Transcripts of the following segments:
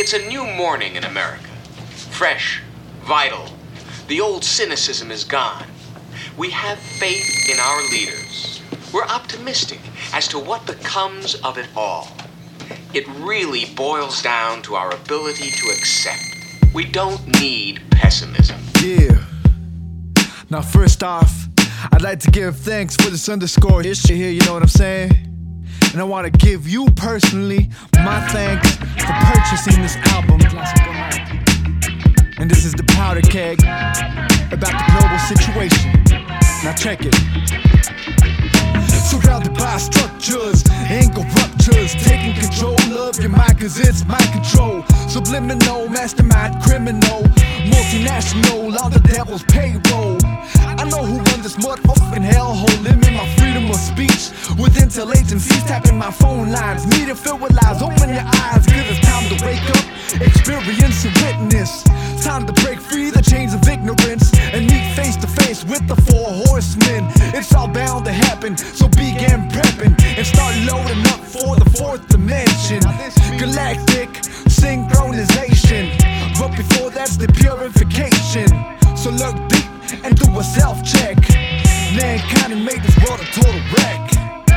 It's a new morning in America. Fresh, vital. The old cynicism is gone. We have faith in our leaders. We're optimistic as to what becomes of it all. It really boils down to our ability to accept. We don't need pessimism. Yeah. Now first off, I'd like to give thanks for this underscore history here, you know what I'm saying? And I want to give you personally my thanks for purchasing this album. And this is the Powder Keg about the global situation. Now check it. Surrounded by structures and corruptors, taking control of your mind cause it's mind control. Subliminal, mastermind, criminal, multinational, on the devil's payroll. I know who run this motherfucking hellhole, limit my freedom of speech with intel agencies tapping my phone lines. Media filled with lies, open your eyes cause it's time to wake up, experience and witness. Time to break free the chains of ignorance and meet face to face with the four horsemen. It's all bound to happen, so begin prepping and start loading up for the fourth dimension. Galactic synchronization, but before that's the purification. So look deep and do a self-check. Mankind made this world a total wreck.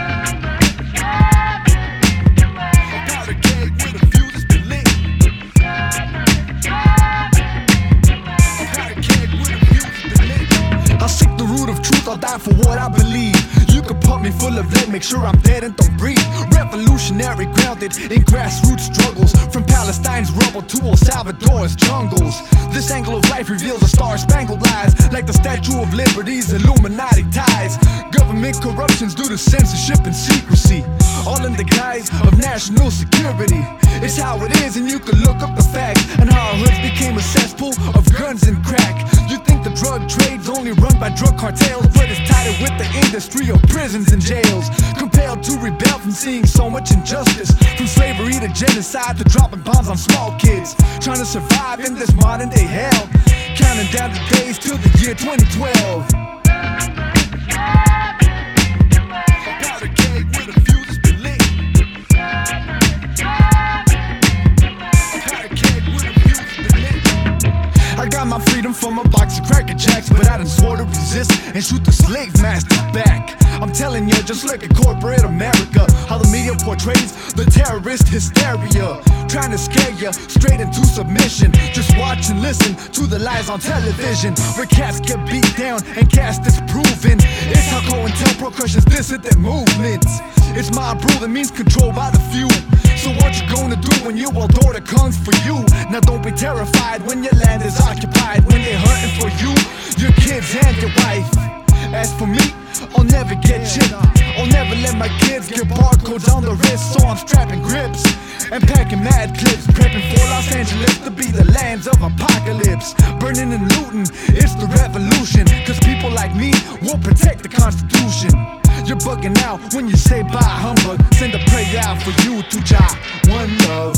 I'll die for what I believe. You can pump me full of lead, make sure I'm dead and don't breathe. Revolutionary, grounded in grassroots struggles, from Palestine's rubble to El Salvador's jungles. This angle of life reveals the star-spangled lies, like the Statue of Liberty's Illuminati ties. Government corruptions due to censorship and secrecy, all in the guise of national security. It's how it is, and you can look up the facts, and how our hoods became a cesspool of guns and crack. You think the drug trade's only run by drug cartels, but it's tied with the industry of prisons and jails. Compelled to rebel from seeing so much injustice, from slavery to genocide to dropping bombs on small kids, trying to survive in this modern day hell, counting down the days till the year 2012. I got my freedom from a box of Cracker Jacks, but I done swore to resist and shoot the slave master back. I'm telling you, just look at corporate America, how the media portrays the terrorist hysteria, trying to scare you straight into submission. Just watch and listen to the lies on television, where cats get beat down and cast disproven. It's how COINTELPRO crushes dissident movements. It's mob rule that means control by the few. So what you gonna do when your world order comes for you? Now don't be terrified when your land is occupied, when they're hunting for you, your kids and your wife. As for me, I'll never get chipped. I'll never let my kids get barcodes on the wrist, so I'm strapping grips and packing mad clips, prepping for Los Angeles to be the lands of apocalypse. Burning and looting, it's the revolution, cause people like me will protect the Constitution. You're bugging out when you say bye humbug. Send a prayer out for you to Jah, one love.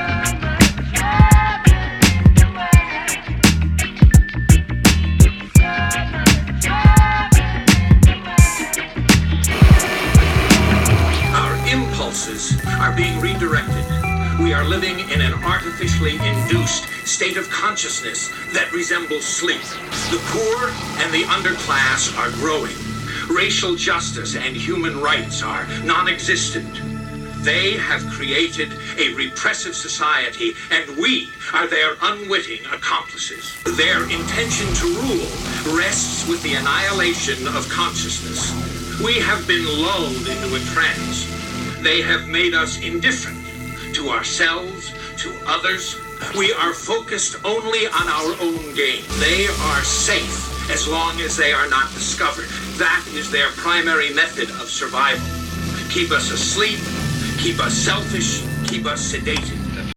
Impulses are being redirected. We are living in an artificially induced state of consciousness that resembles sleep. The poor and the underclass are growing. Racial justice and human rights are non-existent. They have created a repressive society, and we are their unwitting accomplices. Their intention to rule rests with the annihilation of consciousness. We have been lulled into a trance. They have made us indifferent to ourselves, to others. We are focused only on our own gain. They are safe as long as they are not discovered. That is their primary method of survival. Keep us asleep, keep us selfish, keep us sedated.